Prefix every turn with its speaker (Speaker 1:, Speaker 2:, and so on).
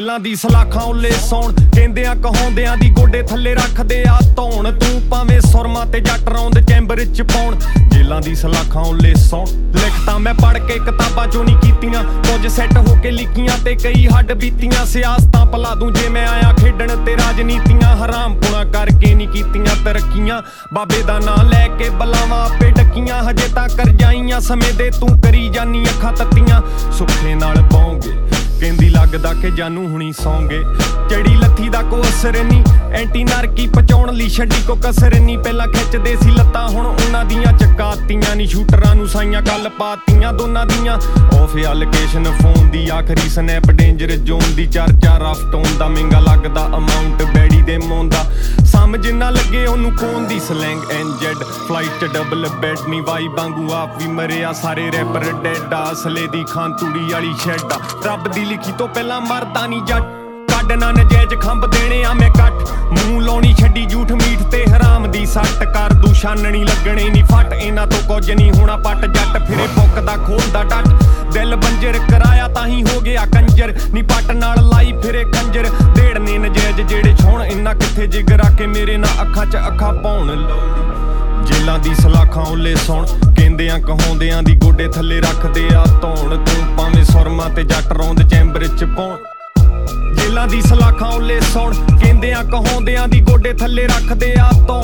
Speaker 1: ਜੇਲਾਂ ਦੀ ਸਲਾਖਾਂ ਉੱਲੇ ਸੌਣ ਕਹਿੰਦਿਆਂ ਕਹਾਉਂਦਿਆਂ ਦੀ ਗੋਡੇ ਥੱਲੇ ਰੱਖਦੇ ਆ ਧੌਣ ਤੂੰ ਭਾਵੇਂ ਸੁਰਮਾ ਤੇ ਜੱਟ ਰੌਂਦ ਚੈਂਬਰ ਚ ਪਾਉਣ ਜੇਲਾਂ ਦੀ ਸਲਾਖਾਂ ਉੱਲੇ ਸੌਣ ਲਿਖਤਾਂ ਮੈਂ ਪੜ੍ਹ ਕੇ ਕਿਤਾਬਾਂ ਚੋਂ ਨਹੀਂ ਕੀਤੀਆਂ ਕੁਝ ਸੈੱਟ ਹੋ ਕੇ ਲਿਖੀਆਂ ਤੇ ਕਈ ਹੱਡ ਬੀਤੀਆਂ ਸਿਆਸਤਾਂ ਭਲਾ ਦੂੰ ਜੇ ਮੈਂ ਆਇਆ ਖੇਡਣ ਤੇ ਰਾਜਨੀਤੀਆਂ ਹਰਾਮ ਪੁਣਾ ਕਰਕੇ ਨਹੀਂ ਕੀਤੀਆਂ ਤਰੱਕੀਆਂ ਬਾਬੇ ਦਾ ਨਾਂ ਲੈ ਕੇ ਬਲਾਵਾਂ ਆਪੇ ਡੱਕੀਆਂ ਹਜੇ ਤਾਂ ਕਰ ਜਾਈਆਂ ਸਮੇਂ ਦੇ ਤੂੰ ਕਰੀ ਜਾਨੀ ਅੱਖਾਂ ਤੱਤੀਆਂ ਸੁੱਖੇ ਨਾਲ ਪਾਉਂਗੇ ਕਹਿੰਦੀ ਲੱਗਦਾ ਕਿ ਜਾਨੂ ਹੁਣੀ ਸੌਂਗੇ ਚੜੀ ਲੱਥੀ ਦਾ ਕੋਈ ਅਸਰ ਨੀ ਐਂਟੀ ਨਾਰਕੀ ਪਚਾਉਣ ਲਈ ਛੱਡੀ ਕੋ ਕਸਰ ਨੀ ਪਹਿਲਾਂ ਖਿੱਚਦੇ ਸੀ ਲੱਤਾਂ ਹੁਣ ਉਹਨਾਂ ਦੀਆਂ ਚਕਾਤੀਆਂ ਨੀ ਸ਼ੂਟਰਾਂ ਨੂੰ ਸਾਈਆਂ ਕੱਲ ਪਾਤੀਆਂ ਦੋਨਾਂ ਦੀਆਂ ਆਫ ਐਲੋਕੇਸ਼ਨ ਫੋਨ ਦੀ ਆਖਰੀ ਸਨੈਪ ਡੇਂਜਰ ਜ਼ੋਨ ਦੀ ਚਰਚਾ ਰਫ ਟੋਨ ਦਾ ਮਹਿੰਗਾ ਲੱਗਦਾ ਅਮਾਉਂਟ ਬੈੜੀ ਦੇ ਮੋਨ ਦਾ ਸਮਝ ਨਾ ਲੱਗੇ ਉਹਨੂੰ ਕੌਣ ਦੀ ਸਲੈਂਗ ਐਨਜੈਡ ਫਲਾਈਟ ਚ ਡਬਲ ਬੈਡ ਨੀ ਵਾਈ ਵਾਂਗੂ ਆਪ ਵੀ ਮਰਿਆ ਸਾਰੇ ਰੈਪਰ ਡੈਡ ਆ ਅਸਲੇ ਦੀ ਖਾਂ ਤੂੜੀ ਵਾਲੀ ਸ਼ੈਡ ਆ ਰੱਬ ਦੀ ਲਿਖੀ ਤੋਂ ਪਹਿਲਾਂ ਮਰਦਾ ਨੀ ਜੱਟ ਕੱਢ ਨਾ ਨਜਾਇਜ਼ ਖੰਭ ਦੇਣੇ ਆ ਮੈਂ ਕੱਟ ਮੂੰਹ ਲਾਉਣੀ ਛੱਡੀ ਝੂਠ ਮੀਠ ਤੇ ਹਰਾਮ ਦੀ ਸੱਟ ਕਰ ਦੂ ਛਾਨਣੀ ਲੱਗਣੇ ਨੀ ਫੱਟ ਇਹਨਾਂ ਤੋਂ ਕੁਝ ਨਹੀਂ ਹੋਣਾ ਪੱਟ ਜੱਟ ਫਿਰੇ ਪੁੱਕਦਾ ਖੋਲਦਾ ਡੱਟ ਦਿਲ ਬੰਜਰ ਕਰਾਇਆ ਤਾਂ ਹੀ ਹੋ ਗਿਆ ਕੰਜਰ ਨੀ ਪੱਟ ਨਾਲ ਲਾਈ ਫਿਰੇ ਕੰਜਰ ਦੇੜਨੇ ਨਜਾਇਜ਼ ਜਿਹੜੇ ਛੋਣ ਇੰਨਾ ਕਿੱਥੇ ਜਿਗਰਾ ਕੇ ਮੇਰੇ ਨਾਲ ਅੱਖਾਂ 'ਚ ਅੱਖਾਂ ਪਾਉਣ ਜੇਲਾਂ ਦੀ ਸਲਾਖਾਂ ਉੱਲੇ ਸੌਣ ਕਹਿੰਦਿਆਂ ਕਹਾਉਂਦਿਆਂ ਦੀ ਗੋਡੇ ਥੱਲੇ ਰੱਖਦੇ ਆ ਧੌਣ ਤੂੰ ਭਾਵੇਂ ਸੁਰਮਾ ਤੇ ਜੱਟ ਰੌਂਦ ਚੈਂਬਰ 'ਚ ਪਾਉਣ ਜੇਲਾਂ ਦੀ ਸਲਾਖਾਂ ਉੱਲੇ ਸੌਣ ਕਹਿੰਦਿਆਂ ਕਹਾਉਂਦਿਆਂ ਦੀ ਗੋਡੇ ਥੱਲੇ ਰੱਖਦੇ ਆ ਧੌਣ